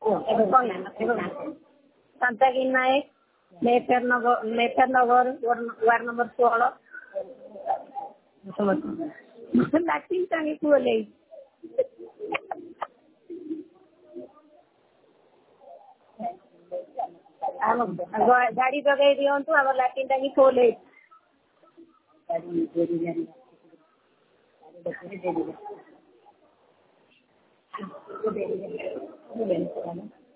संताजी नायक, मेफेरनगर ward number 16. लाटीन टांगी बोले गाड़ी जगह दिंतु आम लाटीन टांगी फुल है।